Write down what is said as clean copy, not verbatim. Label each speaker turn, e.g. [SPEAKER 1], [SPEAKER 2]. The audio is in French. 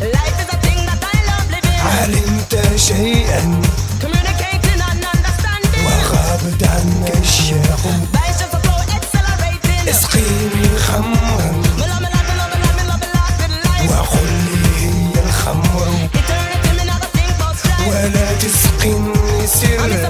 [SPEAKER 1] Life is a thing that I love living.
[SPEAKER 2] علمت شيئا
[SPEAKER 1] Communicating and understanding.
[SPEAKER 2] وغابت عنك الشوق.
[SPEAKER 1] Visions of flow accelerating.
[SPEAKER 2] اسقيني خمرا
[SPEAKER 1] Me love, me love, me love, me love, me love, me love with life.
[SPEAKER 2] وقل لي هي الخمر
[SPEAKER 1] Eternity, me never think about strife.
[SPEAKER 2] ولا تسقني سرا